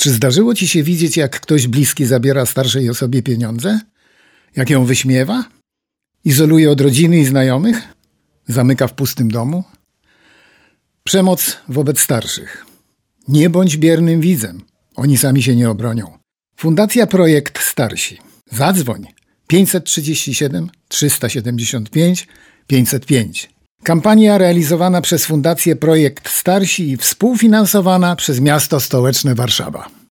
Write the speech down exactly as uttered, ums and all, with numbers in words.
Czy zdarzyło ci się widzieć, jak ktoś bliski zabiera starszej osobie pieniądze? Jak ją wyśmiewa? Izoluje od rodziny i znajomych? Zamyka w pustym domu? Przemoc wobec starszych. Nie bądź biernym widzem. Oni sami się nie obronią. Fundacja Projekt Starsi. Zadzwoń pięćset trzydzieści siedem trzysta siedemdziesiąt pięć pięćset pięć. Kampania realizowana przez Fundację Projekt Starsi i współfinansowana przez Miasto Stołeczne Warszawa.